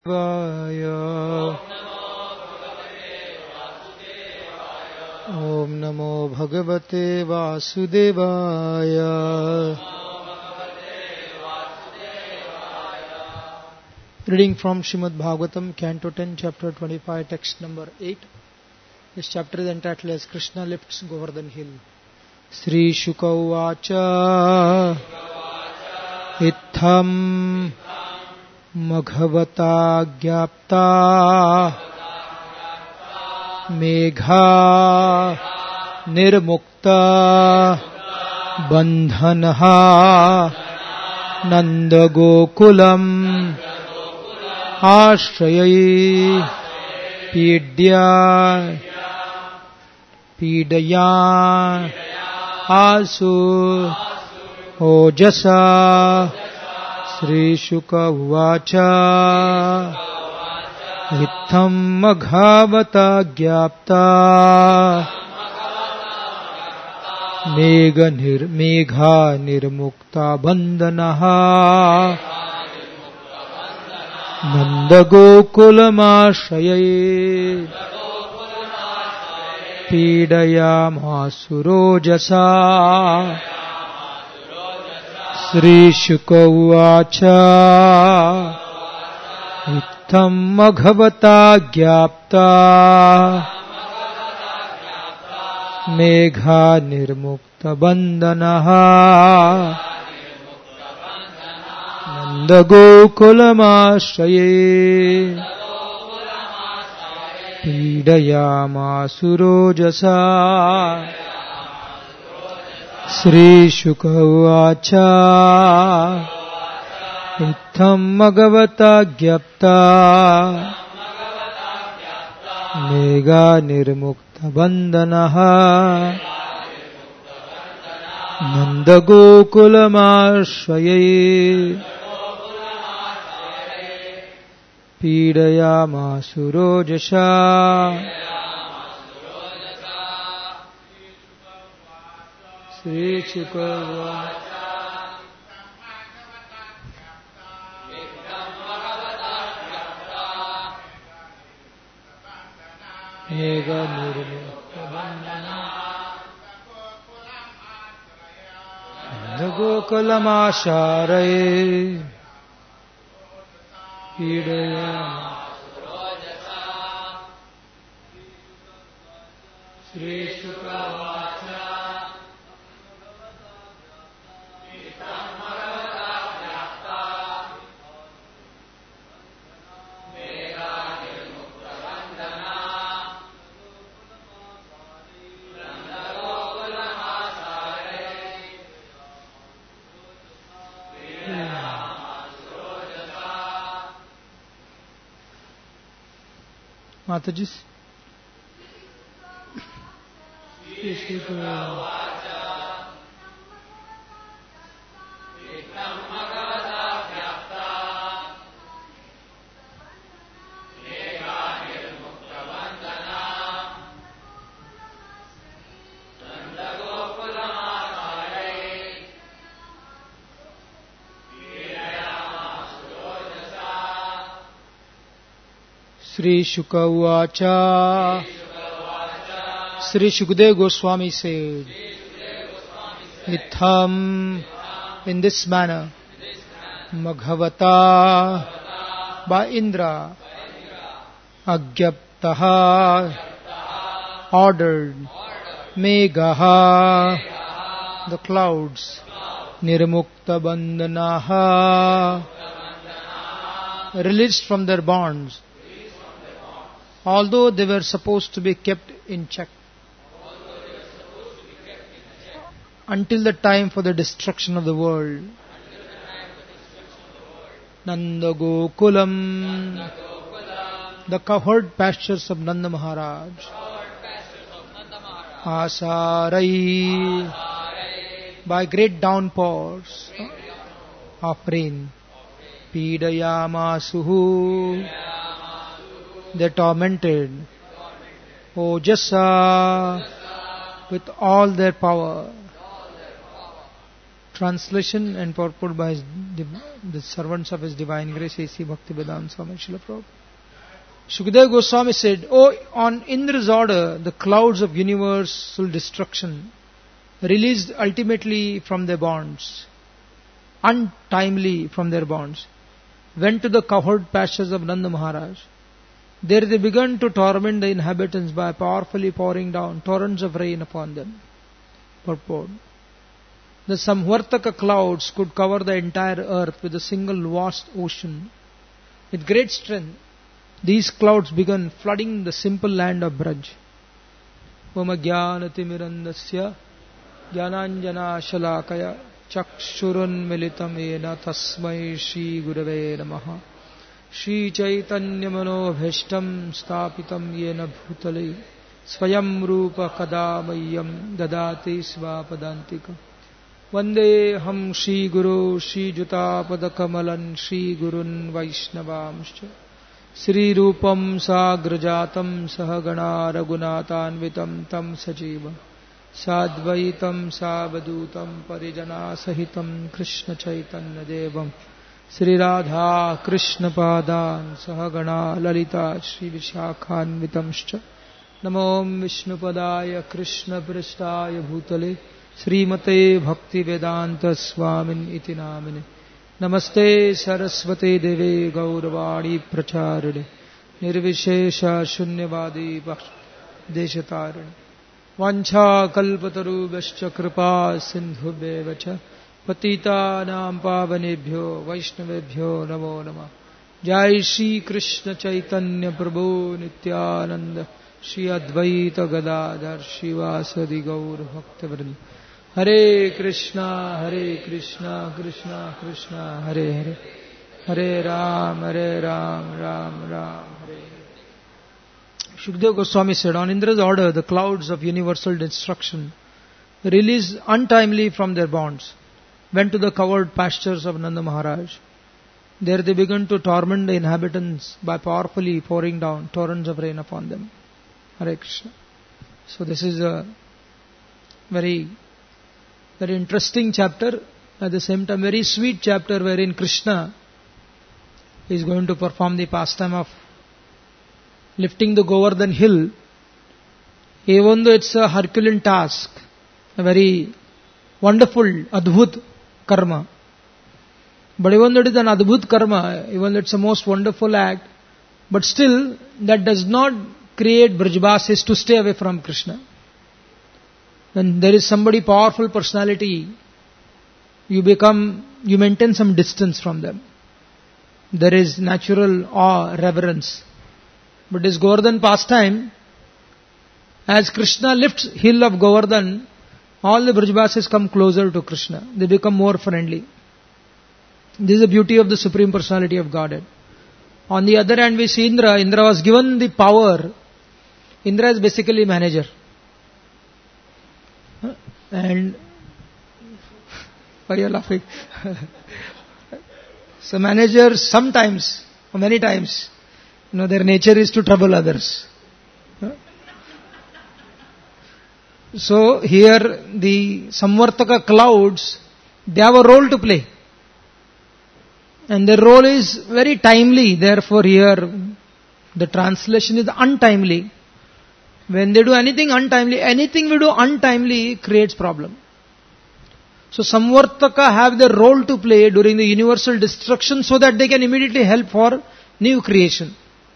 ओम नमो भगवते वासुदेवाय। Reading from Srimad Bhagavatam, Canto 10, Chapter 25, Text number 8. This chapter is entitled as Krishna Lifts Govardhan Hill. Sri Shuka Uvacha Itham Maghavata Gyapta Megha Nirmukta Bandhanha Nandagokulam Ashrayai Pidaya Asu Ojasa Sri Shuka Uvacha Itham Maghavata Gyapta Megha Nirmukta Bandhanaha Nandagokulamashayai Pidayamasurojasa Sri Shuka Uvacha Itham Maghavata Gyapta Megha Nirmukta Bandhanaha Nandagokulamashayai Pidayamasurojasa Sri Shuka Uvacha Itham Maghavata Gyapta Megha Nirmukta Bandhanaha Nandagokulamashayai Pidayamasurojasa Sri Shuka Uvacha Megha Nirmukta Nandagokulamashayai Pidayamasurojasa Sri Shuka Uvacha Itham Maghavata Gyapta Megha Nirmukta Bandhanaha Nandagokulamashayai Mataji. Sri Shuka Uvacha. Sri Shukdev Goswami said, Itham, in this manner, Maghavata, by Indra, Agyaptaha, ordered, Meghaha, the clouds, Nirmukta Bandhanaha, released from their bonds, although they were supposed to be kept in check until the time for the destruction of the world. Nandagokulam, the covered pastures of Nanda Maharaj. Asarai, by great downpours of rain. Pidayamasuhu, they tormented Ojasa with all their power. Translation and purport by the servants of His Divine Grace, A.C. Bhaktivedanta Swami Srila Prabhupada. Shukadeva Goswami said, "Oh, on Indra's order, the clouds of universal destruction, released ultimately from their bonds, untimely from their bonds, went to the covered pastures of Nanda Maharaj. There they began to torment the inhabitants by powerfully pouring down torrents of rain upon them." Purport: the Samvartaka clouds could cover the entire earth with a single vast ocean. With great strength, these clouds began flooding the simple land of Braj. Om Jnanatimirandasya Jnananjana Shalakaya Chakshurun Militam Yena Tasmai Shri Gurave Namaha Shri Chaitanya Manobhishtam Stapitam Yena Bhutale Swayam Rupa Kadamayam Dadati Svapadantika Vande Ham Shri Guru Shri Jutapadakamalan Shri Gurun Vaishnavamscha Sri Rupam Sagrajatam Sahagana Raghunathanvitam Tam Sajiva Sadvaitam Savadutam Parijana Sahitam Krishna Chaitanya Devam Sri Radha Krishna Padan Sahagana Lalita Shri Vishakhanvitamscha Namom Vishnupadaya Krishna Prasthaya Bhutale Srimate Bhakti Vedanta Swamin Iti Namine Namaste Saraswate Deve Gauravani Pracharine Nirvishesha Shunyavadi Deshatarine Vancha Kalpataru Vascha Kripa Sindhubhevacha Patita Nam Pavanebhyo Vaishnavebhyo Namo Nama Jai Shri Krishna Chaitanya Prabhu Nityananda Shri Advaita Gadadhar Shivasadi Gaur Bhaktivinoda Hare Krishna, Krishna Krishna, Hare Hare, Hare Ram, Ram Ram, Hare Hare. Shukadeva Goswami said, on Indra's order, the clouds of universal destruction, released untimely from their bonds, went to the covered pastures of Nanda Maharaj. There they began to torment the inhabitants by powerfully pouring down torrents of rain upon them. Hare Krishna. So this is a very interesting chapter, at the same time very sweet chapter, wherein Krishna is going to perform the pastime of lifting the Govardhan hill. Even though it's a Herculean task, a very wonderful, adbhut karma. But even though it is an adbhut karma, even though it's a most wonderful act, but still that does not create Brajvasis to stay away from Krishna. When there is somebody powerful personality, you maintain some distance from them. There is natural awe, reverence. But this Govardhan pastime, as Krishna lifts hill of Govardhan, all the Brajvasis come closer to Krishna. They become more friendly. This is the beauty of the Supreme Personality of Godhead. On the other hand, we see Indra. Indra was given the power. Indra is basically manager. And why are you laughing? So managers sometimes, or many times, their nature is to trouble others. So here the Samvartaka clouds, they have a role to play. And their role is very timely. Therefore here the translation is untimely. When they do anything untimely, anything we do untimely creates problem. So Samvartaka have their role to play during the universal destruction so that they can immediately help for new creation.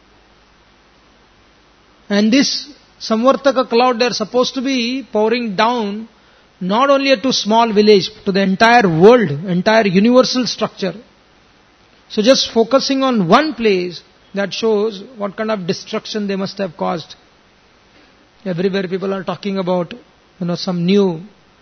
And this Samvartaka cloud, they are supposed to be pouring down not only to small village, to the entire world, entire universal structure. So just focusing on one place, that shows what kind of destruction they must have caused. Everywhere people are talking about, some new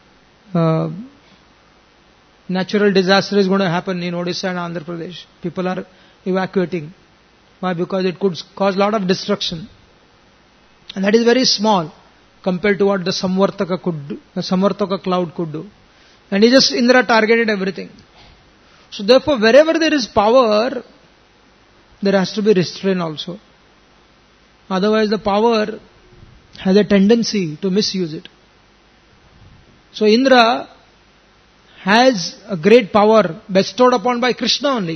natural disaster is going to happen in Odisha and Andhra Pradesh. People are evacuating. Why? Because it could cause a lot of destruction. And that is very small compared to what the Samvartaka cloud could do. And Indra targeted everything. So therefore, wherever there is power, there has to be restraint also. Otherwise the power has a tendency to misuse it. So Indra has a great power bestowed upon by Krishna only.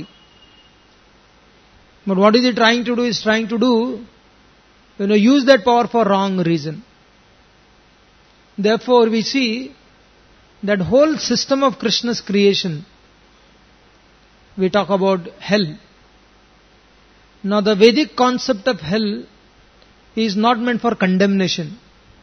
But what is he trying to do? He is trying to do, use that power for wrong reason. Therefore, we see that whole system of Krishna's creation. We talk about hell. Now, the Vedic concept of hell is not meant for condemnation.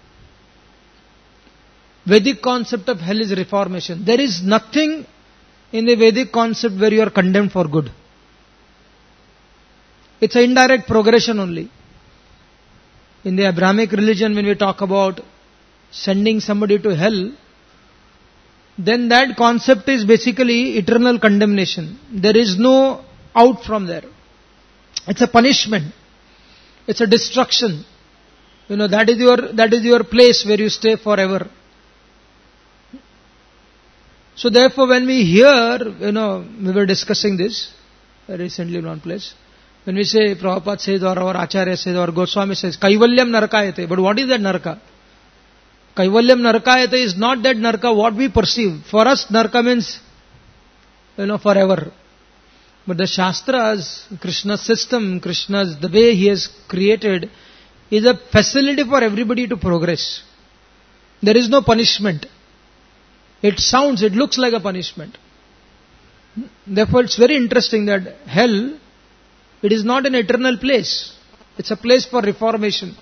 Vedic concept of hell is reformation. There is nothing in the Vedic concept where you are condemned for good. It's an indirect progression only. In the Abrahamic religion, when we talk about sending somebody to hell, then that concept is basically eternal condemnation. There is no out from there. It's a punishment. It's a destruction. That is your place where you stay forever. So therefore, when we hear, we were discussing this recently in one place. When we say, Prabhupada says, or our Acharya says, or Goswami says, Kaivalyam Narakayate. But what is that Naraka? Kaivalyam Narakayate is not that Naraka what we perceive. For us, Naraka means, forever. But the Shastras, Krishna's system, the way he has created, is a facility for everybody to progress. There is no punishment. It looks like a punishment. Therefore, it's very interesting that hell, it is not an eternal place. It's a place for reformation.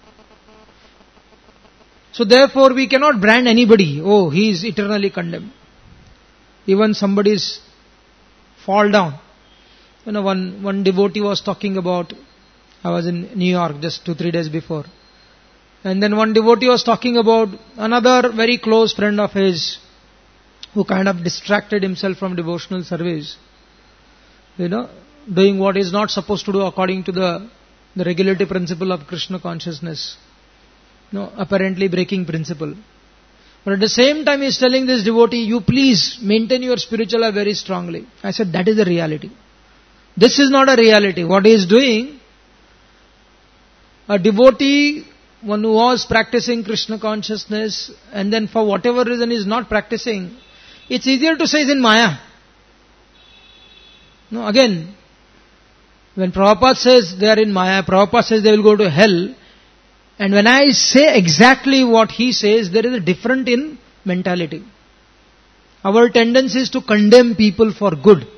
So therefore, we cannot brand anybody, oh, he is eternally condemned. Even somebody's fall down. One devotee was talking about, I was in New York just 2-3 days before. And then one devotee was talking about another very close friend of his who kind of distracted himself from devotional service. Doing what is not supposed to do according to the regulative principle of Krishna consciousness. Apparently breaking principle. But at the same time he is telling this devotee, you please maintain your spiritual life very strongly. I said, that is the reality. This is not a reality. What he is doing, a devotee, one who was practicing Krishna consciousness, and then for whatever reason is not practicing, it's easier to say is in Maya. Again, when Prabhupada says they are in Maya, Prabhupada says they will go to hell, and when I say exactly what he says, there is a difference in mentality. Our tendency is to condemn people for good.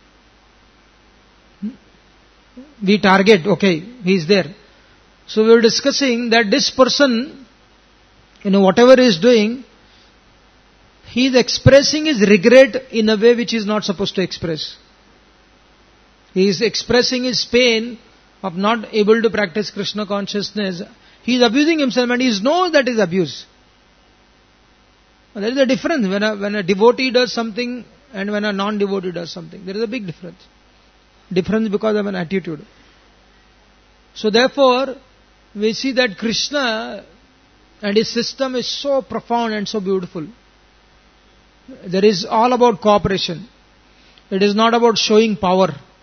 We target, okay, he is there. So we were discussing that this person, whatever he is doing, he is expressing his regret in a way which he is not supposed to express. He is expressing his pain of not able to practice Krishna consciousness. He is abusing himself and he knows that is abuse. There is a difference when a devotee does something and when a non-devotee does something. There is a big difference. Difference because of an attitude. So therefore, we see that Krishna and his system is so profound and so beautiful. There is all about cooperation. It is not about showing power.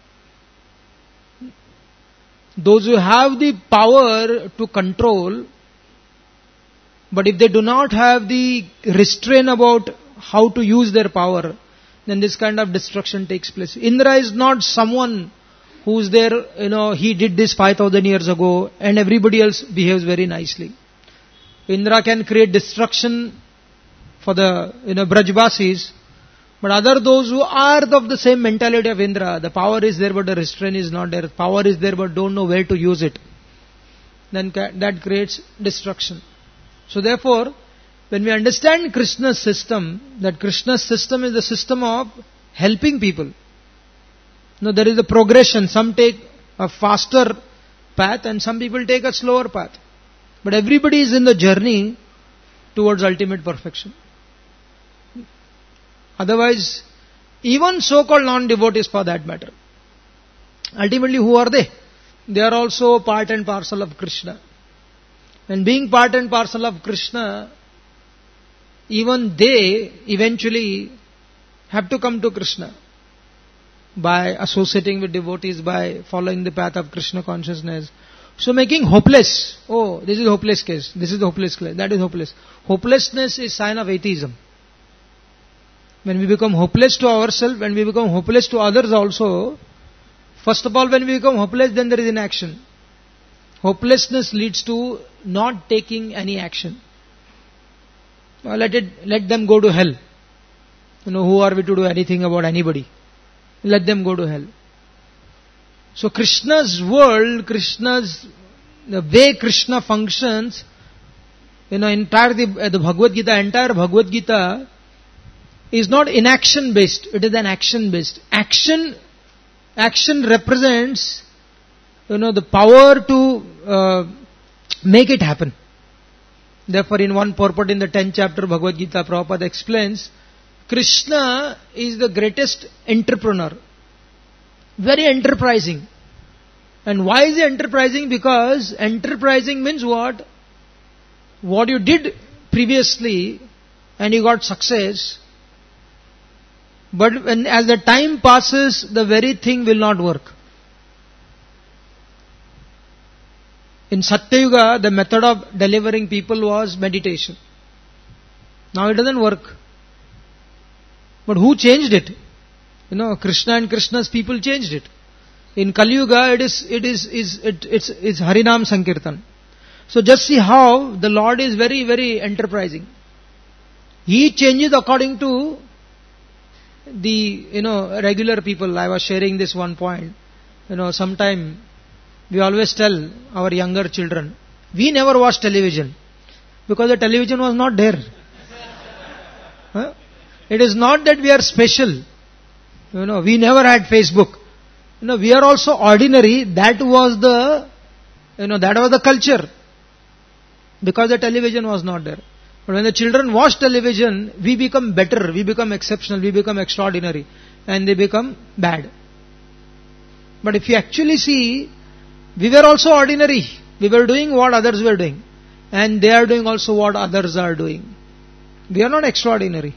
Those who have the power to control, but if they do not have the restraint about how to use their power, then this kind of destruction takes place. Indra is not someone who's there, he did this 5,000 years ago and everybody else behaves very nicely. Indra can create destruction for the, Brajbasis, but those who are of the same mentality of Indra, the power is there but the restraint is not there. Power is there but don't know where to use it. Then that creates destruction. So therefore, when we understand Krishna's system, that Krishna's system is the system of helping people. There is a progression. Some take a faster path and some people take a slower path. But everybody is in the journey towards ultimate perfection. Otherwise, even so-called non-devotees for that matter, ultimately who are they? They are also part and parcel of Krishna. And being part and parcel of Krishna, even they eventually have to come to Krishna by associating with devotees, by following the path of Krishna consciousness. So making hopeless, oh, this is hopeless case, this is hopeless case, that is hopeless. Hopelessness is sign of atheism. When we become hopeless to ourselves, when we become hopeless to others also, first of all, when we become hopeless, then there is inaction. Hopelessness leads to not taking any action. Let them go to hell. Who are we to do anything about anybody? Let them go to hell. So Krishna's world, the way Krishna functions, the Bhagavad Gita, entire Bhagavad Gita is not inaction based, it is an action based. Action represents, the power to make it happen. Therefore, in one purport in the 10th chapter Bhagavad Gita, Prabhupada explains, Krishna is the greatest entrepreneur. Very enterprising. And why is he enterprising? Because enterprising means what? What you did previously and you got success, but as the time passes, the very thing will not work. In Satyayuga, the method of delivering people was meditation. Now it doesn't work. But who changed it? Krishna and Krishna's people changed it. In Kali Yuga, it's Harinam Sankirtan. So just see how the Lord is very, very enterprising. He changes according to the, regular people. I was sharing this one point. Sometime we always tell our younger children, we never watched television because the television was not there. Huh? It is not that we are special. We never had Facebook. We are also ordinary. That was the culture. Because the television was not there. But when the children watch television, we become better, we become exceptional, we become extraordinary, and they become bad. But if you actually see, we were also ordinary. We were doing what others were doing. And they are doing also what others are doing. We are not extraordinary.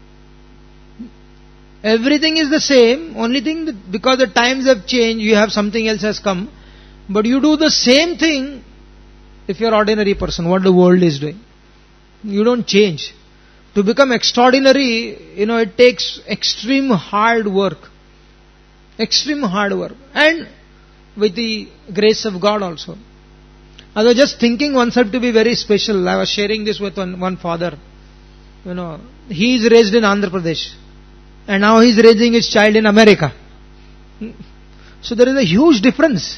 Everything is the same. Only thing that because the times have changed, you have something else has come. But you do the same thing if you are ordinary person, what the world is doing. You don't change. To become extraordinary, it takes extreme hard work. Extreme hard work. And with the grace of God also. I was just thinking oneself to be very special. I was sharing this with one father. He is raised in Andhra Pradesh. And now he is raising his child in America. So there is a huge difference.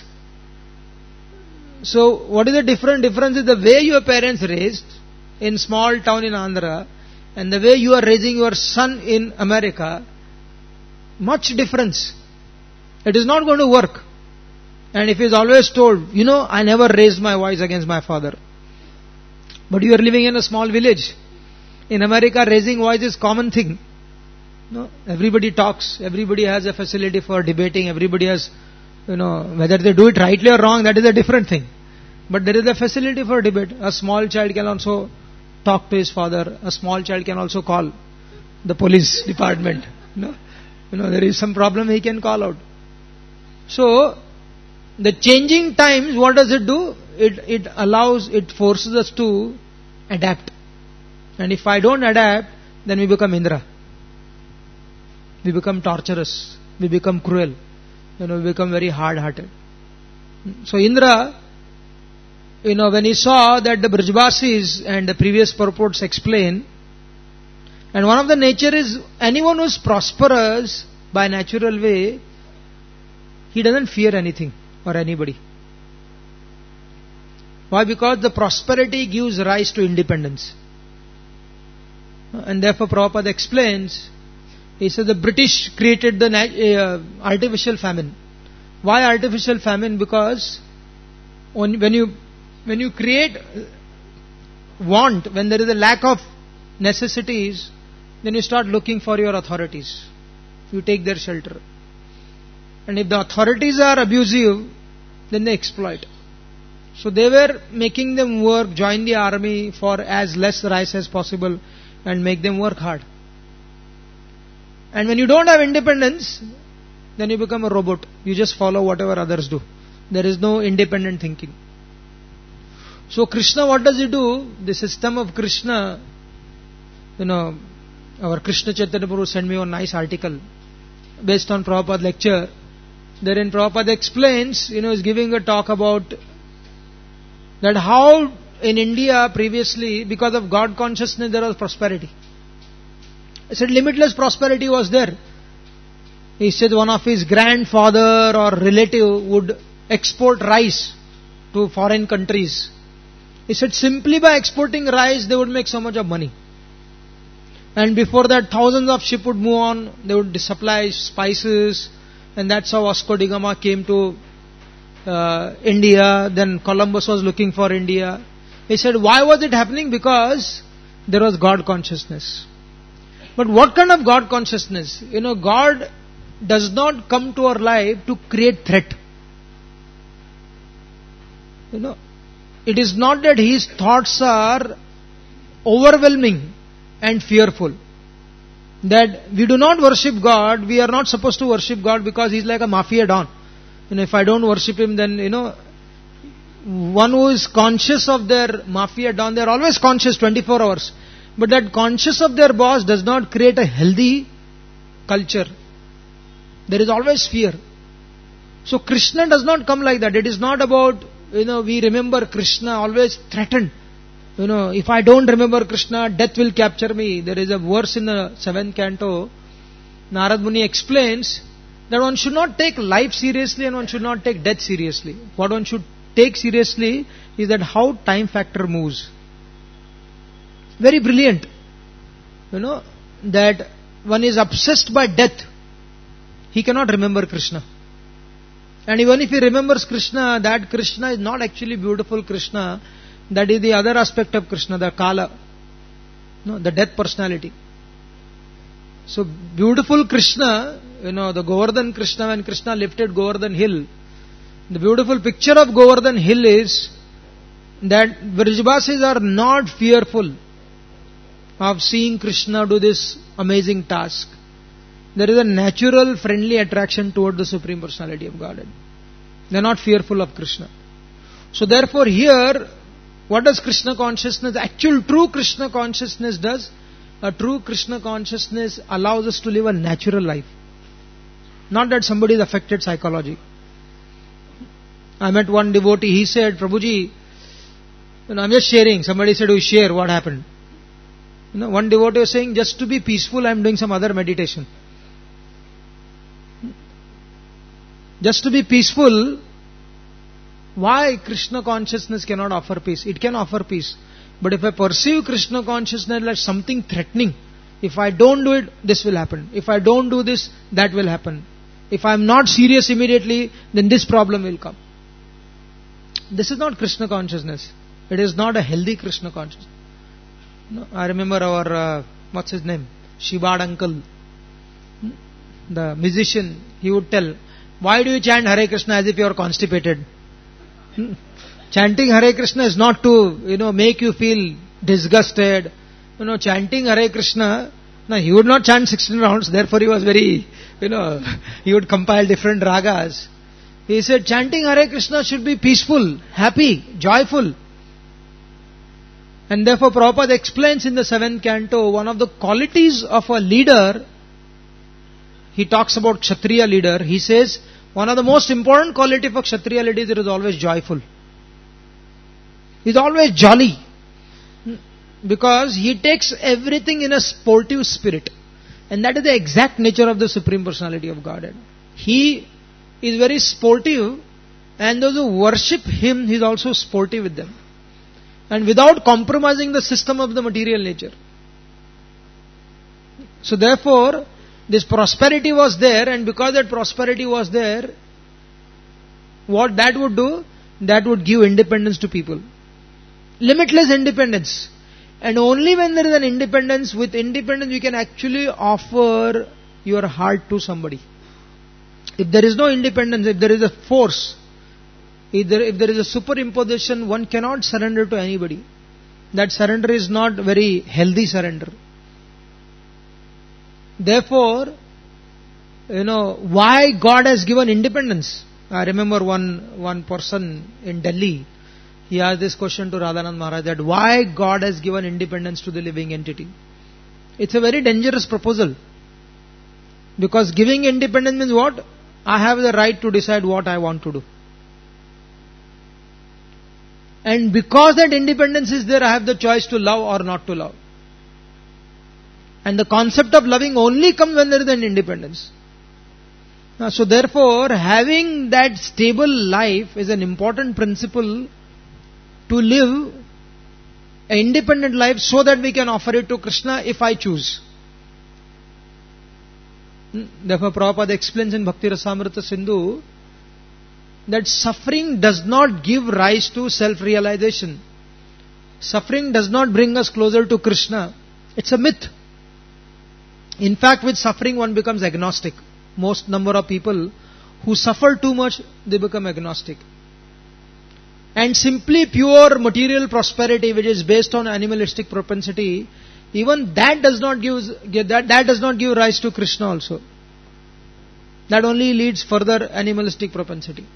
So what is the difference? Difference is the way your parents raised in small town in Andhra and the way you are raising your son in America. Much difference. It is not going to work. And if he is always told, I never raised my voice against my father. But you are living in a small village. In America, raising voice is common thing. Everybody talks. Everybody has a facility for debating. Everybody has, whether they do it rightly or wrong, that is a different thing. But there is a facility for debate. A small child can also talk to his father. A small child can also call the police department. There is some problem, he can call out. So, the changing times, what does it do? It forces us to adapt. And if I don't adapt, then we become Indra. We become torturous. We become cruel. We become very hard-hearted. So Indra, when he saw that the Brajvasis and the previous purports explain, and one of the nature is, anyone who is prosperous by natural way, he doesn't fear anything or anybody. Why? Because the prosperity gives rise to independence. And therefore Prabhupada explains, he said the British created the artificial famine. Why artificial famine? Because when you create want, when there is a lack of necessities, then you start looking for your authorities. You take their shelter. And if the authorities are abusive, then they exploit. So they were making them work, join the army for as less rice as possible and make them work hard. And when you don't have independence, then you become a robot. You just follow whatever others do. There is no independent thinking. So Krishna, what does he do? The system of Krishna, Our Krishna Chaitanya Prabhu sent me one nice article based on Prabhupada lecture. Therein Prabhupada explains, is giving a talk about that how in India previously, because of God consciousness, there was prosperity. He said limitless prosperity was there. He said one of his grandfather or relative would export rice to foreign countries. He said simply by exporting rice they would make so much of money. And before that thousands of ships would move on, they would supply spices, and that's how Vasco da Gama came to India. Then Columbus was looking for India. He said why was it happening? Because there was God consciousness. But what kind of God consciousness? God does not come to our life to create threat. It is not that his thoughts are overwhelming and fearful. That we do not worship God, we are not supposed to worship God because he is like a mafia don. If I don't worship him, then one who is conscious of their mafia don, they are always conscious 24 hours. But that conscious of their boss does not create a healthy culture. There is always fear. So Krishna does not come like that. It is not about, we remember Krishna always threatened. If I don't remember Krishna, death will capture me. There is a verse in the 7th canto. Narad Muni explains that one should not take life seriously and one should not take death seriously. What one should take seriously is that how time factor moves. Very brilliant. That one is obsessed by death. He cannot remember Krishna. And even if he remembers Krishna, that Krishna is not actually beautiful Krishna. That is the other aspect of Krishna, the Kala. The death personality. So beautiful Krishna, the Govardhan Krishna, when Krishna lifted Govardhan hill, the beautiful picture of Govardhan hill is that Vrajvasis are not fearful of seeing Krishna do this amazing task. There is a natural friendly attraction toward the Supreme Personality of Godhead. They are not fearful of Krishna. So therefore here, what does Krishna consciousness, actual true Krishna consciousness does? A true Krishna consciousness allows us to live a natural life. Not that somebody is affected psychology. I met one devotee, he said, Prabhuji, I'm just sharing. Somebody said, we share what happened. One devotee was saying, just to be peaceful, I am doing some other meditation. Just to be peaceful, why Krishna consciousness cannot offer peace? It can offer peace. But if I perceive Krishna consciousness like something threatening, if I don't do it, this will happen. If I don't do this, that will happen. If I am not serious immediately, then this problem will come. This is not Krishna consciousness. It is not a healthy Krishna consciousness. I remember our, what's his name? Shibad uncle, the musician, he would tell, why do you chant Hare Krishna as if you are constipated? Chanting Hare Krishna is not to, make you feel disgusted. Chanting Hare Krishna, he would not chant 16 rounds, therefore he was very, he would compile different ragas. He said, chanting Hare Krishna should be peaceful, happy, joyful. And therefore Prabhupada explains in the 7th canto, one of the qualities of a leader, he talks about Kshatriya leader, he says, one of the most important quality for Kshatriya leader is it is always joyful. He is always jolly. Because he takes everything in a sportive spirit. And that is the exact nature of the Supreme Personality of Godhead. He is very sportive, and those who worship him, he is also sportive with them. And without compromising the system of the material nature. So therefore, this prosperity was there, and because that prosperity was there, what that would do? That would give independence to people. Limitless independence. And only when there is an independence, with independence you can actually offer your heart to somebody. If there is no independence, if there is a force, if there is a superimposition, one cannot surrender to anybody. That surrender is not very healthy surrender. Therefore, why God has given independence? I remember one person in Delhi, he asked this question to Radhanand Maharaj, that why God has given independence to the living entity. It's a very dangerous proposal. Because giving independence means what? I have the right to decide what I want to do. And because that independence is there, I have the choice to love or not to love. And the concept of loving only comes when there is an independence. So therefore, having that stable life is an important principle to live an independent life so that we can offer it to Krishna if I choose. Therefore, Prabhupada explains in Bhakti Rasamrita Sindhu that suffering does not give rise to self-realization. Suffering does not bring us closer to Krishna. It's a myth. In fact, with suffering one becomes agnostic. Most number of people who suffer too much, they become agnostic. And simply pure material prosperity, which is based on animalistic propensity, even that does not give rise to Krishna also. That only leads further animalistic propensity.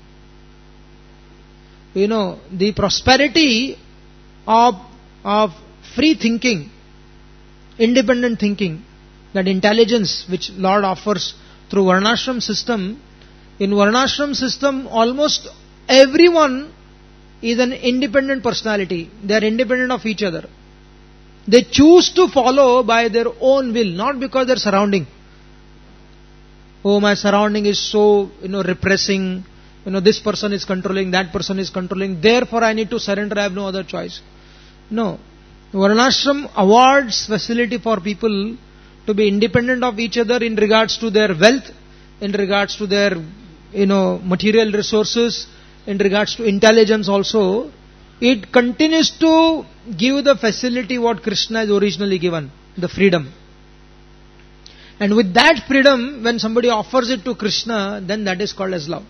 The prosperity of free thinking, independent thinking, that intelligence which Lord offers through Varnashram system. In Varnashram system, almost everyone is an independent personality. They are independent of each other. They choose to follow by their own will, not because their surrounding. Oh, my surrounding is so, repressing. This person is controlling, that person is controlling. Therefore, I need to surrender. I have no other choice. No. Varnashram awards facility for people to be independent of each other in regards to their wealth, in regards to their, material resources, in regards to intelligence also. It continues to give the facility what Krishna has originally given, the freedom. And with that freedom, when somebody offers it to Krishna, then that is called as love.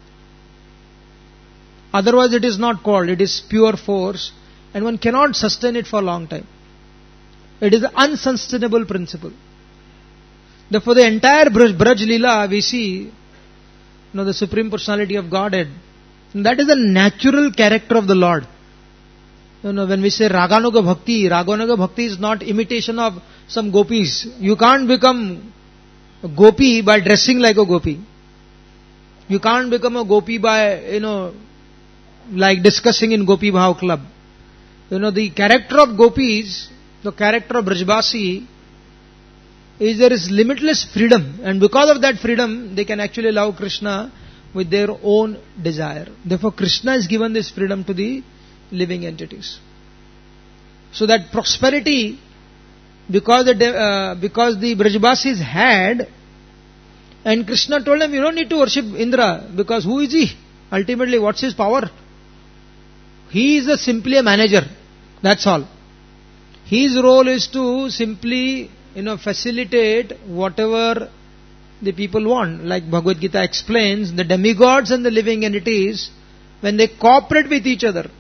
Otherwise it is not called, it is pure force, and one cannot sustain it for a long time. It is an unsustainable principle. Therefore the entire Braj Leela we see, the Supreme Personality of Godhead, that is the natural character of the Lord. When we say Raganuga Bhakti is not imitation of some gopis. You can't become a gopi by dressing like a gopi. You can't become a gopi by, like discussing in Gopi Bhav club. The character of gopis, the character of Brajbasi, is there is limitless freedom. And because of that freedom, they can actually love Krishna with their own desire. Therefore, Krishna has given this freedom to the living entities. So that prosperity, because the Brajbasis had, and Krishna told them, you don't need to worship Indra, because who is he? Ultimately, what's his power? He is simply a manager. That's all. His role is to simply, facilitate whatever the people want. Like Bhagavad Gita explains, the demigods and the living entities, when they cooperate with each other.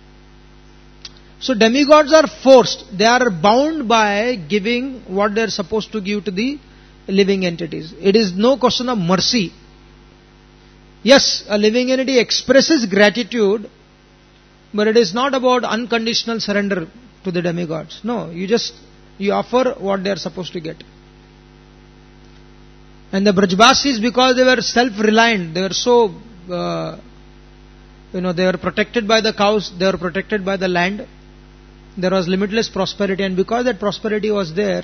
So demigods are forced. They are bound by giving what they are supposed to give to the living entities. It is no question of mercy. Yes, a living entity expresses gratitude, but it is not about unconditional surrender to the demigods. No, you offer what they are supposed to get. And the Brajbasis, because they were self-reliant, they were so, they were protected by the cows, they were protected by the land, there was limitless prosperity, and because that prosperity was there,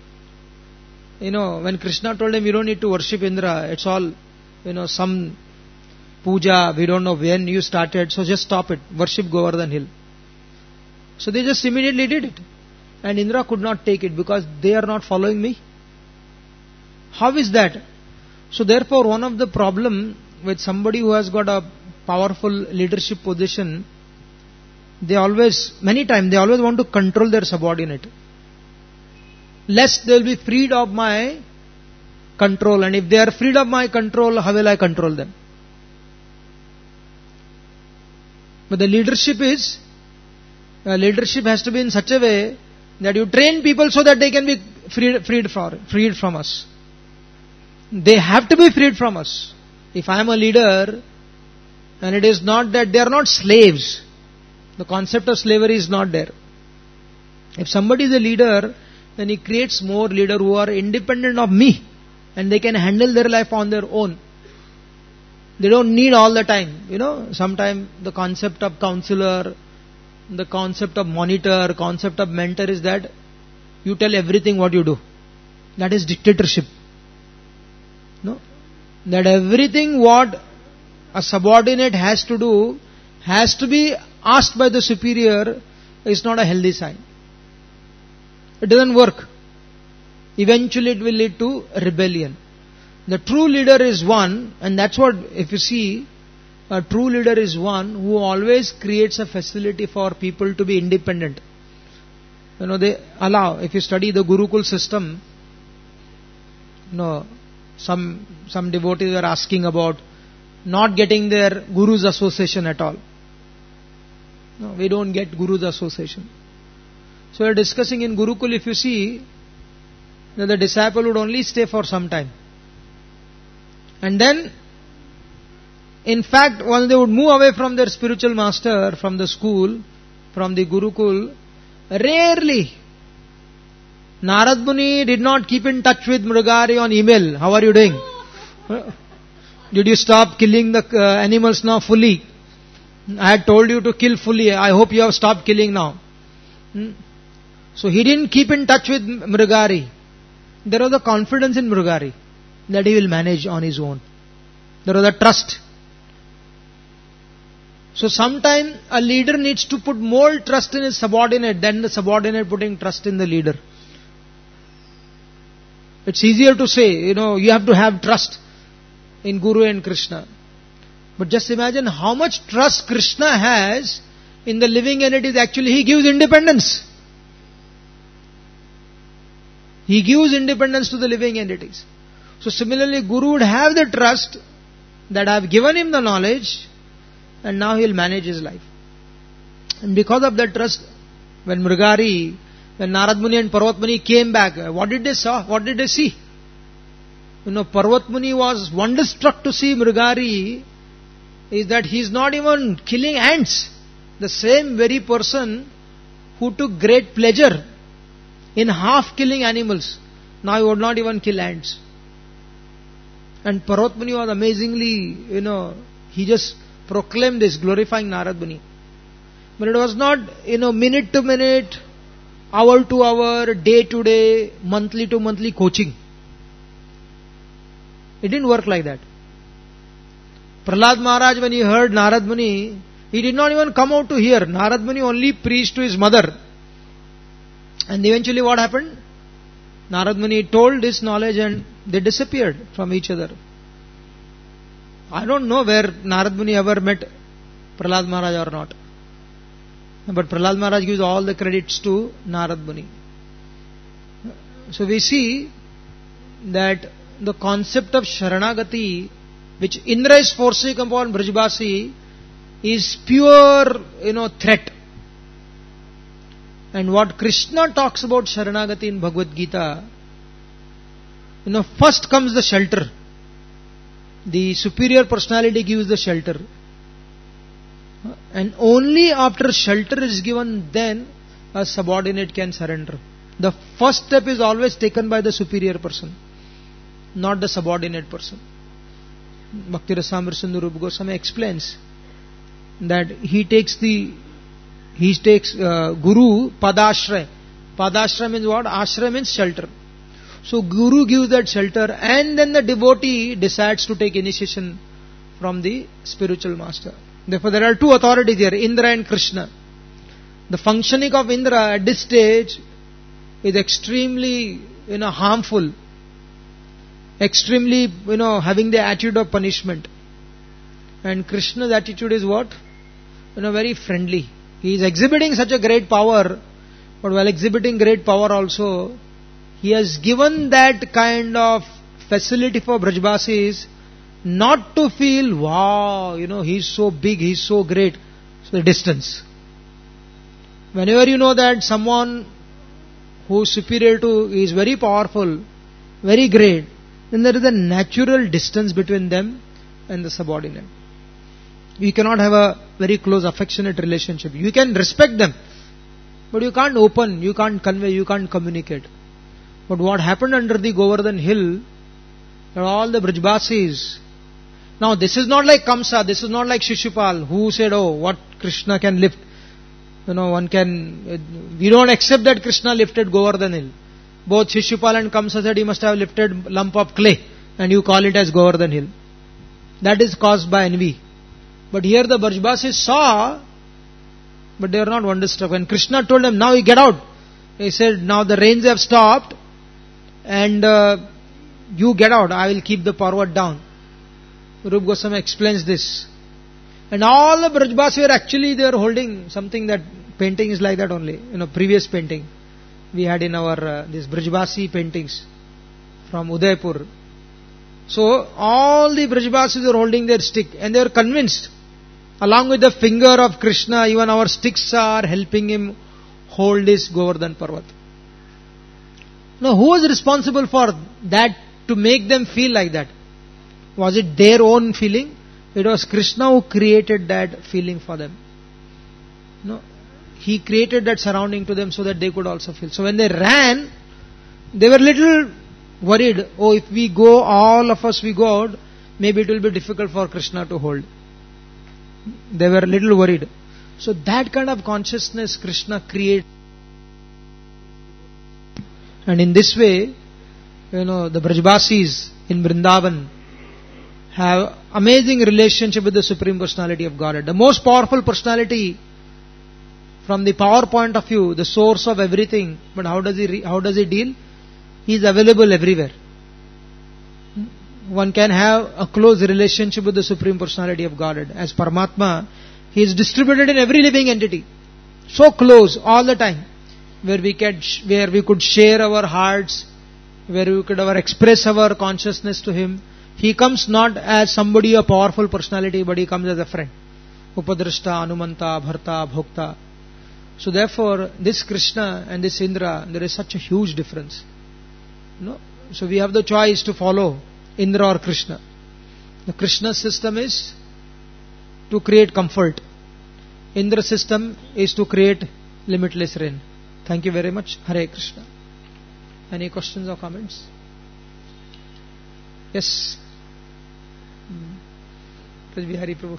when Krishna told them, you don't need to worship Indra, it's all, some puja, we don't know when you started, so just stop it, worship Govardhan Hill. So they just immediately did it. And Indra could not take it because they are not following me. How is that? So therefore one of the problem with somebody who has got a powerful leadership position, many times they always want to control their subordinate. Lest they will be freed of my control, and if they are freed of my control, how will I control them? But the leadership has to be in such a way that you train people so that they can be freed from us. They have to be freed from us. If I am a leader, and it is not that they are not slaves, the concept of slavery is not there. If somebody is a leader, then he creates more leaders who are independent of me and they can handle their life on their own. They don't need all the time. Sometimes the concept of counselor, the concept of monitor, concept of mentor is that you tell everything what you do. That is dictatorship. No? That everything what a subordinate has to do has to be asked by the superior is not a healthy sign. It doesn't work. Eventually it will lead to rebellion. The true leader is one, and that's what, if you see, a true leader is one who always creates a facility for people to be independent. They allow, if you study the Gurukul system, some devotees are asking about not getting their Guru's association at all. No, we don't get Guru's association. So we are discussing in Gurukul, if you see, that the disciple would only stay for some time. And then, in fact, once they would move away from their spiritual master, from the school, from the Gurukul, rarely, Narad Muni did not keep in touch with Mrugari on email. How are you doing? Did you stop killing the animals now fully? I had told you to kill fully. I hope you have stopped killing now. So he didn't keep in touch with Mrugari. There was a confidence in Mrugari that he will manage on his own. There was a trust. So sometimes a leader needs to put more trust in his subordinate than the subordinate putting trust in the leader. It's easier to say, you have to have trust in Guru and Krishna. But just imagine how much trust Krishna has in the living entities. Actually, he gives independence. He gives independence to the living entities. So similarly, Guru would have the trust that I have given him the knowledge and now he will manage his life. And because of that trust, when Narad Muni and Parvat Muni came back, what did they saw? What did they see? Parvat Muni was wonderstruck to see Mrugari is that he is not even killing ants. The same very person who took great pleasure in half killing animals, now he would not even kill ants. And Parvat Muni was amazingly, he just proclaimed this, glorifying Narad Muni. But it was not, minute to minute, hour to hour, day to day, monthly to monthly coaching. It didn't work like that. Prahlad Maharaj, when he heard Narad Muni, he did not even come out to hear. Narad Muni only preached to his mother. And eventually what happened? Narad Muni told this knowledge and they disappeared from each other. I don't know where Narad Muni ever met Prahlad Maharaj or not. But Prahlad Maharaj gives all the credits to Narad Muni. So we see that the concept of Sharanagati, which Indra is forcing upon Brajbasi, is pure, threat. And what Krishna talks about Sharanagati in Bhagavad Gita, first comes the shelter. The superior personality gives the shelter. And only after shelter is given, then a subordinate can surrender. The first step is always taken by the superior person, not the subordinate person. Bhakti Rasamrita Sindhu Rupa Goswami explains that he takes Guru Padashray. Padashray means what? Ashray means shelter. So Guru gives that shelter and then the devotee decides to take initiation from the spiritual master. Therefore there are two authorities here, Indra and Krishna. The functioning of Indra at this stage is extremely harmful. Extremely having the attitude of punishment. And Krishna's attitude is what? Very friendly. He is exhibiting such a great power, but while exhibiting great power also, he has given that kind of facility for Brajbasis not to feel, wow, he's so big, he's so great. So the distance. Whenever you know that someone who is superior to, is very powerful, very great, then there is a natural distance between them and the subordinate. You cannot have a very close affectionate relationship. You can respect them, but you can't open, you can't convey, you can't communicate. But what happened under the Govardhan hill, that all the Brajbasis, now this is not like Kamsa, this is not like Shishupal, who said, oh, what Krishna can lift. We don't accept that Krishna lifted Govardhan hill. Both Shishupal and Kamsa said he must have lifted lump of clay, and you call it as Govardhan hill. That is caused by envy. But here the Brajbasis saw, but they were not wonderstruck. When Krishna told them, now you get out, he said, now the rains have stopped, and you get out, I will keep the Parvat down. Rupa Goswami explains this. And all the Brajbasis were actually, they were holding something, that painting is like that only. Previous painting we had in our, these Brajbasi paintings from Udaipur. So, all the Brajbasis were holding their stick, and they were convinced, along with the finger of Krishna, even our sticks are helping him hold this Govardhan Parvat. Now, who was responsible for that, to make them feel like that? Was it their own feeling? It was Krishna who created that feeling for them. He created that surrounding to them so that they could also feel. So when they ran, they were little worried. Oh, if we go, all of us we go out, maybe it will be difficult for Krishna to hold. They were little worried. So that kind of consciousness Krishna created. And in this way, the Brajbasis in Vrindavan have amazing relationship with the Supreme Personality of Godhead. The most powerful personality from the power point of view, the source of everything. But how does he deal? He is available everywhere. One can have a close relationship with the Supreme Personality of Godhead. As Paramatma, He is distributed in every living entity. So close all the time. Where we could share our hearts, where we could express our consciousness to Him. He comes not as somebody, a powerful personality, but He comes as a friend. Upadrashta, Anumanta, Bharta, Bhokta. So therefore, this Krishna and this Indra, there is such a huge difference. So we have the choice to follow Indra or Krishna. The Krishna system is to create comfort. Indra system is to create limitless rain. Thank you very much. Hare Krishna. Any questions or comments? Yes. Hari Prabhu.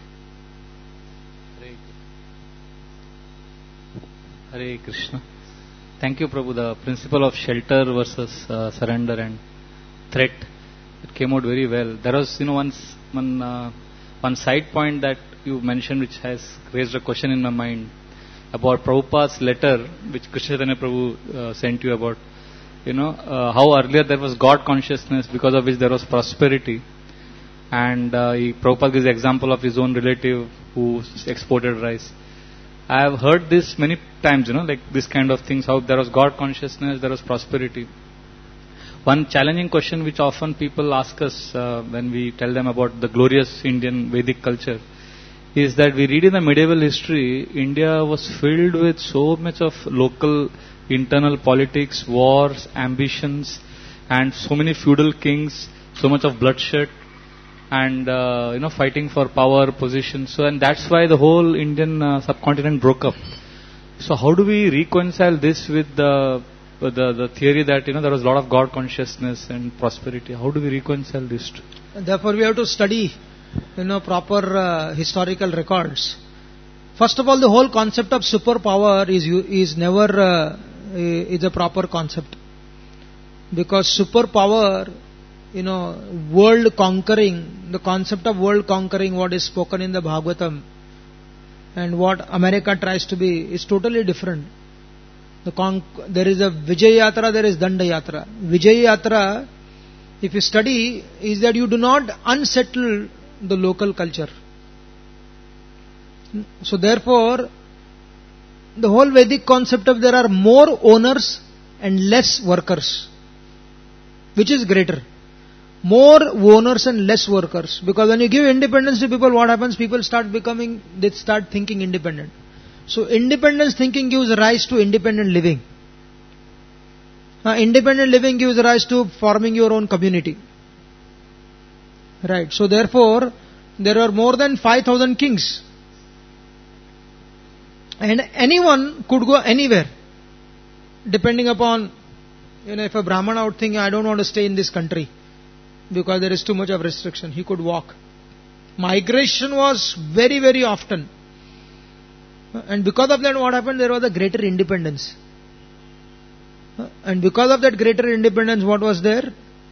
Hare Krishna. Thank you, Prabhu. The principle of shelter versus surrender and threat, it came out very well. There was, one side point that you mentioned which has raised a question in my mind about Prabhupada's letter, which Krishna Chaitanya Prabhu sent you about, how earlier there was God consciousness because of which there was prosperity. And Prabhupada gives the example of his own relative who exported rice. I have heard this many times, like this kind of things, how there was God consciousness, there was prosperity. One challenging question which often people ask us when we tell them about the glorious Indian Vedic culture is that we read in the medieval history, India was filled with so much of local internal politics, wars, ambitions, and so many feudal kings, so much of bloodshed, and fighting for power, position. So, and that's why the whole Indian subcontinent broke up. So, how do we reconcile this with the theory that there was a lot of God consciousness and prosperity? How do we reconcile this? Therefore, we have to study, proper historical records. First of all, the whole concept of superpower is never is a proper concept, because superpower, world conquering, the concept of world conquering, what is spoken in the Bhagavatam, and what America tries to be, is totally different. There is a Vijay Yatra, there is Danda Yatra. Vijay Yatra, if you study, is that you do not unsettle the local culture. So therefore, the whole Vedic concept of there are more owners and less workers, which is greater? More owners and less workers. Because when you give independence to people, what happens? People start thinking independent. So independence thinking gives rise to independent living. Independent living gives rise to forming your own community. Right. So therefore, there are more than 5,000 kings. And anyone could go anywhere, depending upon if a Brahmana would think, I don't want to stay in this country because there is too much of restriction, he could walk. Migration was very, very often. And because of that, what happened? There was a greater independence. And because of that greater independence, what was there?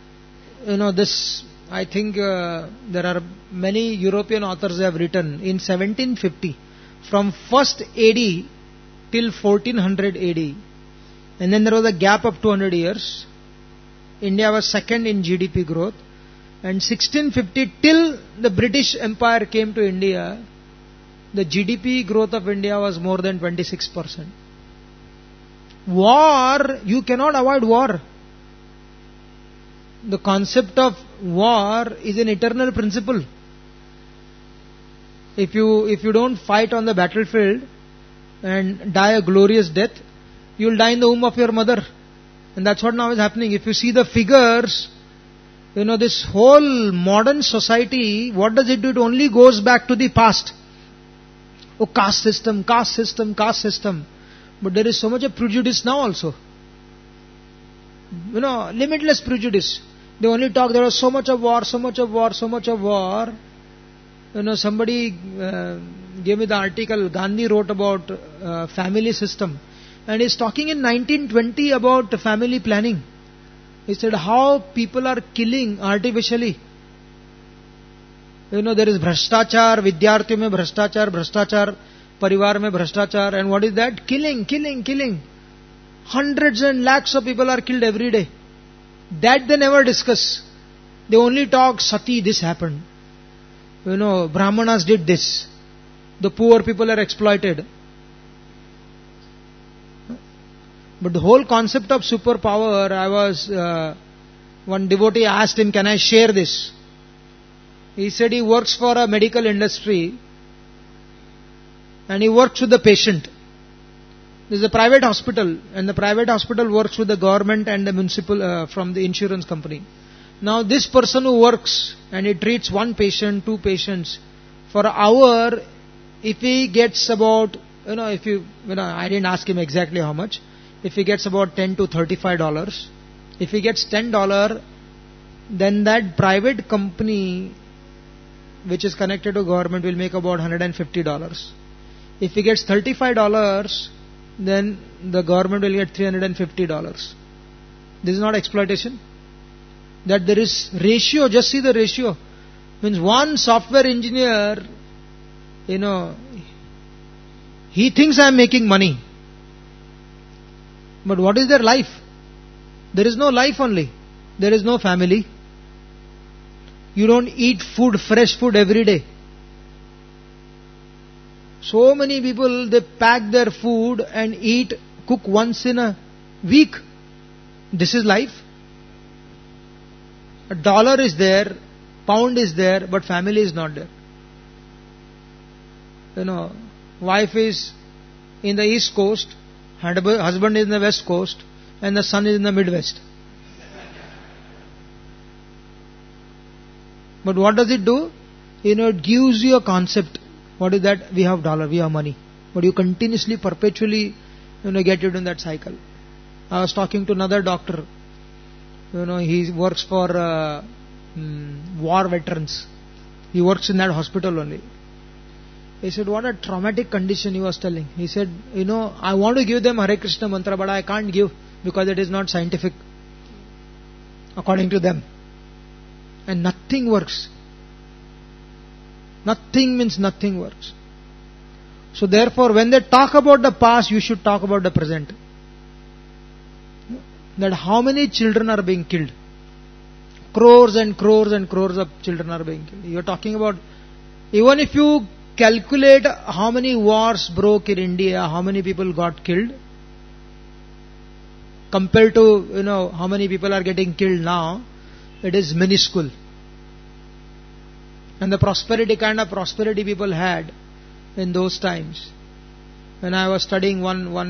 I think there are many European authors who have written in 1750, from 1st AD till 1400 AD. And then there was a gap of 200 years. India was second in GDP growth. And 1650 till the British Empire came to India, the GDP growth of India was more than 26%. War, you cannot avoid war. The concept of war is an eternal principle. If you don't fight on the battlefield and die a glorious death, you will die in the womb of your mother. And that's what now is happening. If you see the figures, this whole modern society, what does it do? It only goes back to the past. Oh, caste system, caste system, caste system. But there is so much of prejudice now also. Limitless prejudice. They only talk, there was so much of war, so much of war, so much of war. Somebody gave me the article, Gandhi wrote about family system. And he's talking in 1920 about family planning. He said how people are killing artificially. There is bhrashtachar, vidyarthiyon mein bhrashtachar, parivar mein bhrashtachar. And what is that? Killing. Hundreds and lakhs of people are killed every day. That they never discuss. They only talk, sati, this happened. Brahmanas did this. The poor people are exploited. But the whole concept of superpower, one devotee asked him, can I share this? He said he works for a medical industry and he works with the patient. This is a private hospital and the private hospital works with the government and the municipal, from the insurance company. Now this person who works and he treats one patient, two patients, for an hour, if he gets about, I didn't ask him exactly how much, if he gets about $10 to $35, if he gets $10, then that private company which is connected to government will make about $150. If he gets $35, then the government will get $350. This is not exploitation. That there is ratio, just see the ratio. Means one software engineer, he thinks I am making money. But what is their life? There is no life only. There is no family. You don't eat food, fresh food every day. So many people, they pack their food and cook once in a week. This is life. $1 is there, pound is there, but family is not there. Wife is in the east coast, husband is in the west coast, and the son is in the Midwest. But what does it do? It gives you a concept. What is that? We have $, we have money. But you continuously, perpetually, get it in that cycle. I was talking to another doctor. He works for war veterans. He works in that hospital only. He said, what a traumatic condition he was telling. He said, I want to give them Hare Krishna mantra, but I can't give because it is not scientific according to them. And nothing works. Nothing means nothing works. So therefore, when they talk about the past, you should talk about the present. That how many children are being killed? Crores and crores and crores of children are being killed. You are talking about, even if you calculate how many wars broke in India, how many people got killed, compared to, how many people are getting killed now, it is minuscule. And the kind of prosperity people had in those times. When I was studying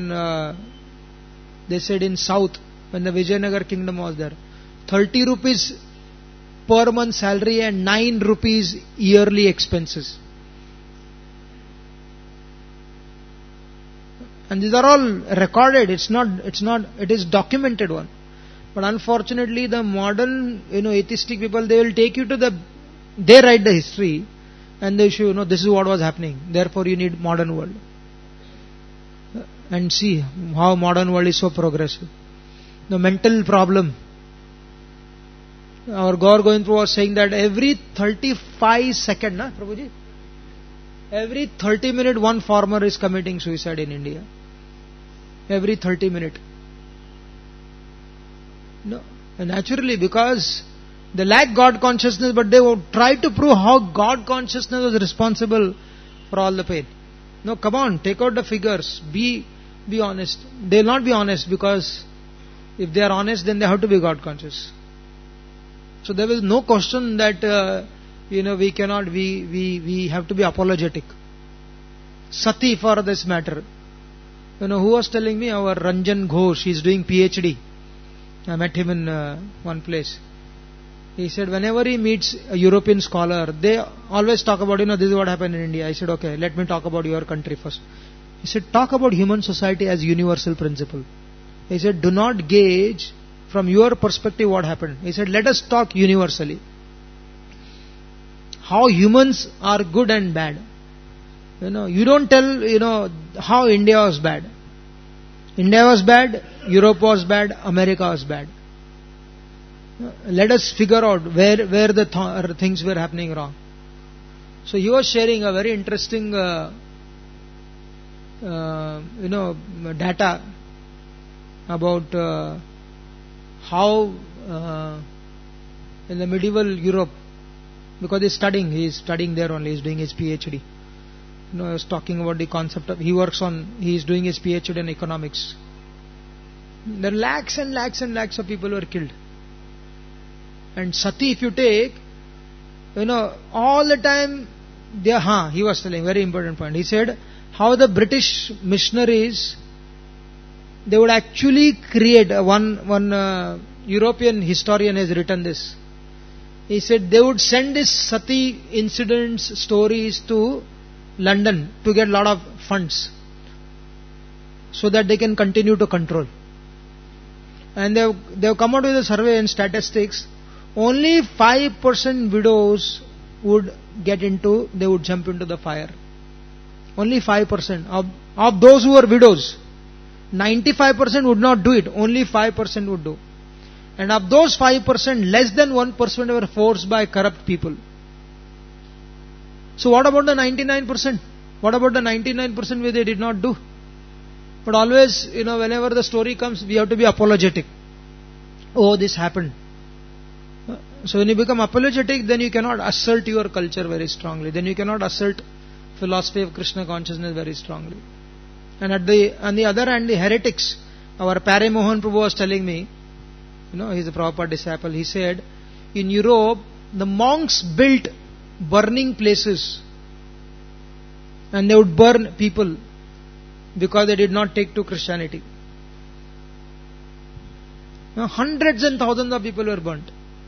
they said in South, when the Vijayanagar kingdom was there, 30 rupees per month salary and 9 rupees yearly expenses. And these are all recorded. It is documented one. But unfortunately, the modern, atheistic people, they will take you to they write the history, and they show, this is what was happening. Therefore, you need modern world. And see how modern world is so progressive. The mental problem. Our Gaur Govind Prabhu was saying that every 35 seconds, Prabhuji? Every 30 minutes, one farmer is committing suicide in India. Every 30 minutes. No, naturally, because they lack God consciousness, but they would try to prove how God consciousness was responsible for all the pain. No, come on, take out the figures. Be honest. They will not be honest, because if they are honest, then they have to be God conscious. So there is no question that we cannot. We have to be apologetic. Sati for this matter. Who was telling me? Our Ranjan Ghosh. He is doing PhD. I met him in one place. He said whenever he meets a European scholar, they always talk about, this is what happened in India. I said, okay, let me talk about your country first. He said, talk about human society as universal principle. He said, do not gauge from your perspective what happened. He said, let us talk universally. How humans are good and bad. You don't tell, how India was bad. India was bad, Europe was bad, America was bad. Let us figure out where the things were happening wrong. So he was sharing a very interesting, data about how in the medieval Europe, because he is studying there only, he is doing his PhD. He was talking about the concept of, he is doing his PhD in economics. There are lakhs and lakhs and lakhs of people were killed. And Sati, if you take, all the time, he was telling, very important point. He said, how the British missionaries, they would actually create, one European historian has written this. He said, they would send this Sati incidents, stories to London to get a lot of funds, so that they can continue to control. And they've come out with a survey and statistics. Only 5% widows would jump into the fire. Only 5%. Of those who were widows, 95% would not do it. Only 5% would do. And of those 5%, less than 1% were forced by corrupt people. So what about the 99%? What about the 99% where they did not do? But always, whenever the story comes, we have to be apologetic. Oh, this happened. So when you become apologetic, then you cannot assert your culture very strongly. Then you cannot assert philosophy of Krishna consciousness very strongly. And on the other hand, the heretics, our Pare Mohan Prabhu was telling me, he's a Prabhupada disciple, he said, in Europe, the monks built burning places, and they would burn people because they did not take to Christianity. Hundreds and thousands of people were burnt.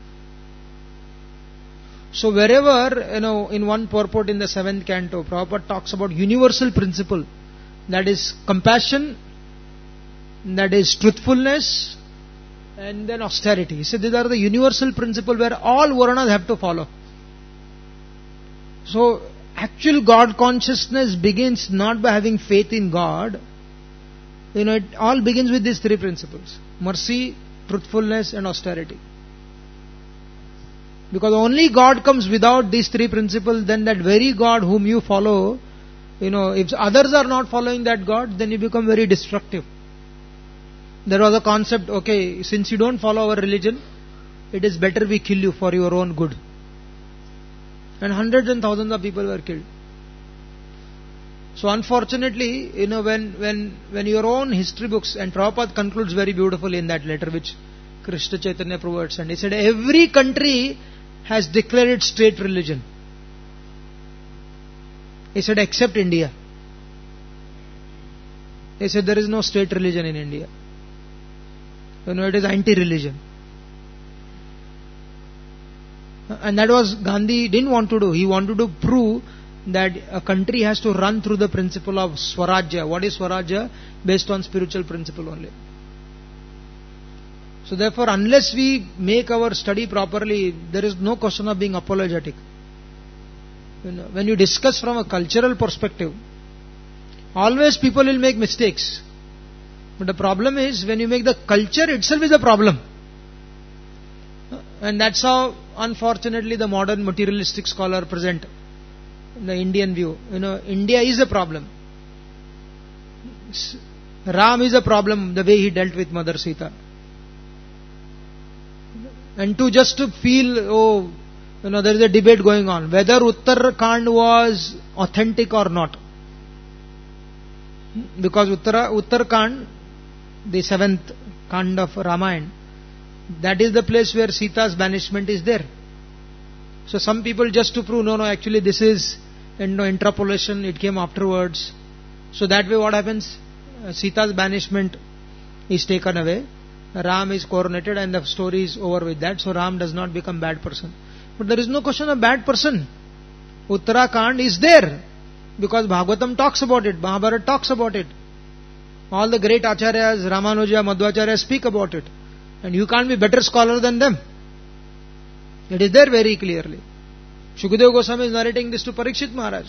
So wherever, in one purport in the 7th canto, Prabhupada talks about universal principle, that is compassion, that is truthfulness, and then austerity. He said these are the universal principle where all Varanas have to follow. So actual God consciousness begins not by having faith in God. It all begins with these three principles: mercy, truthfulness, and austerity. Because only God comes without these three principles, then that very God whom you follow, if others are not following that God, then you become very destructive. There was a concept, okay, since you don't follow our religion, it is better we kill you for your own good. And hundreds and thousands of people were killed. So unfortunately, when your own history books, and Prabhupada concludes very beautifully in that letter which Krishna Chaitanya Prabhu had sent, he said every country has declared its state religion. He said except India. He said there is no state religion in India. It is anti-religion. And that was Gandhi didn't want to do. He wanted to prove that a country has to run through the principle of Swarajya. What is Swarajya? Based on spiritual principle only. So therefore, unless we make our study properly, there is no question of being apologetic. When you discuss from a cultural perspective, always people will make mistakes. But the problem is, when you make the culture itself is a problem. And that's how, unfortunately, the modern materialistic scholar present the Indian view. India is a problem. Ram is a problem, the way he dealt with Mother Sita. And just to feel, there is a debate going on, whether Uttarakhand was authentic or not. Because Uttarakhand, the 7th Kand of Ramayana, that is the place where Sita's banishment is there. So some people, just to prove, actually this is interpolation, it came afterwards. So that way what happens? Sita's banishment is taken away, Ram is coronated, and the story is over with that. So Ram does not become bad person. But there is no question of bad person. Uttarakhand is there because Bhagavatam talks about it, Mahabharata talks about it. All the great acharyas, Ramanuja, Madhvacharya speak about it. And you can't be better scholar than them. It is there very clearly. Shukadeva Goswami is narrating this to Parikshit Maharaj.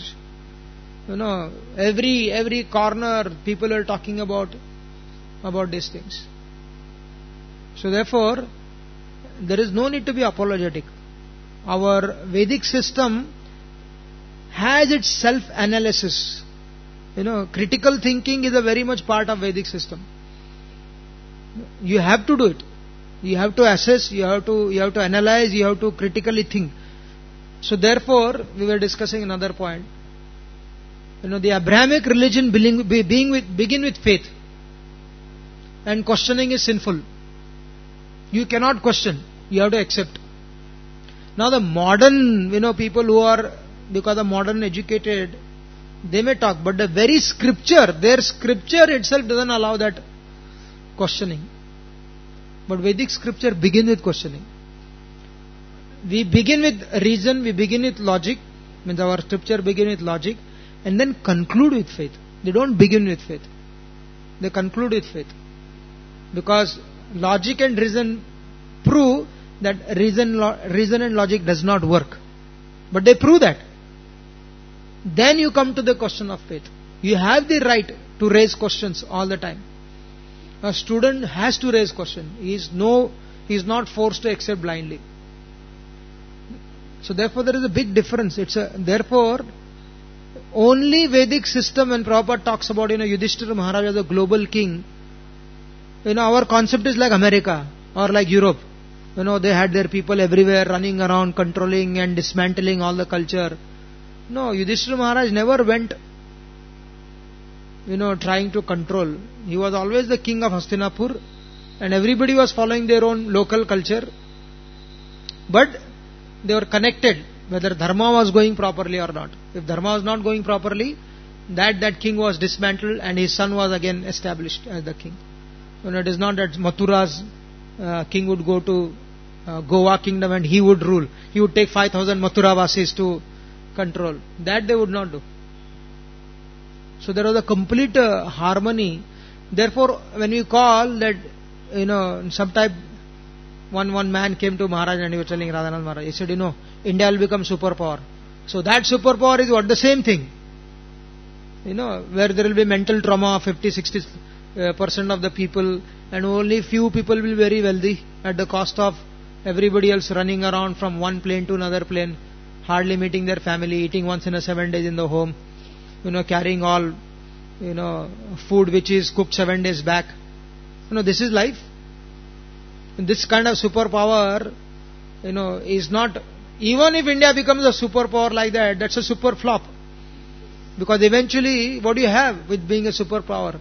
Every corner people are talking about these things. So therefore, there is no need to be apologetic. Our Vedic system has its self-analysis. Critical thinking is a very much part of Vedic system. You have to do it. You have to assess, you have to analyze, you have to critically think. So therefore, we were discussing another point. The Abrahamic religion begin with faith. And questioning is sinful. You cannot question. You have to accept. Now the modern, people who are, because of modern educated, they may talk, but the very scripture, their scripture itself doesn't allow that questioning. But Vedic scripture begin with questioning. We begin with reason, we begin with logic, means our scripture begin with logic, and then conclude with faith. They don't begin with faith. They conclude with faith. Because logic and reason prove that reason and logic does not work. But they prove that. Then you come to the question of faith. You have the right to raise questions all the time. A student has to raise question. He is not forced to accept blindly. So therefore there is a big difference. Therefore, only Vedic system, when Prabhupada talks about Yudhishthira Maharaj as a global king, our concept is like America or like Europe. They had their people everywhere running around, controlling and dismantling all the culture. No, Yudhishthira Maharaj never went, trying to control. He was always the king of Hastinapur, and everybody was following their own local culture. But they were connected, whether dharma was going properly or not. If dharma was not going properly, that king was dismantled and his son was again established as the king. It is not that Mathura's king would go to Goa kingdom and he would rule. He would take 5,000 Mathura Vasis to control. That they would not do. So there was a complete harmony. Therefore, when we call that, sometime one man came to Maharaj and he was telling Radhanath Maharaj, he said, India will become superpower. So that superpower is what? The same thing. Where there will be mental trauma of 50-60% of the people, and only few people will be very wealthy at the cost of everybody else running around from one plane to another plane, hardly meeting their family, eating once in a 7 days in the home, carrying all, food which is cooked 7 days back. This is life. And this kind of superpower, is not, even if India becomes a superpower like that, that's a super flop. Because eventually, what do you have with being a superpower?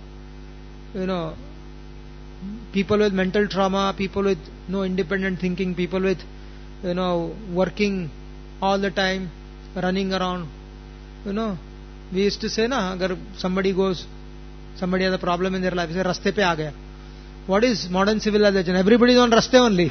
People with mental trauma, people with no independent thinking, people with, working all the time, running around. We used to say, agar somebody has a problem in their life, say, raste pe aa gaya. What is modern civilization? Everybody is on raste only.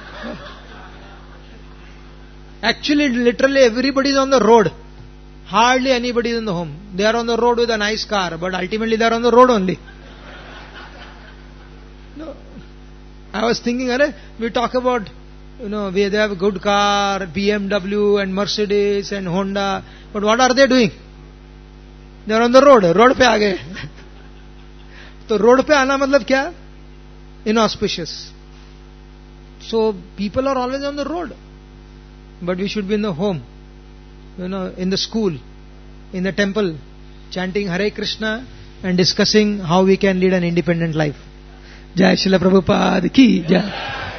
Actually, literally everybody is on the road. Hardly anybody is in the home. They are on the road with a nice car, but ultimately they are on the road only. I was thinking, we talk about, they have a good car, BMW and Mercedes and Honda, but what are they doing? They are on the road पे आ गए. तो road पे आना मतलब क्या? Inauspicious. So people are always on the road, but we should be in the home, in the school, in the temple, chanting Hare Krishna and discussing how we can lead an independent life. Jai Srila Prabhupada ki Jai.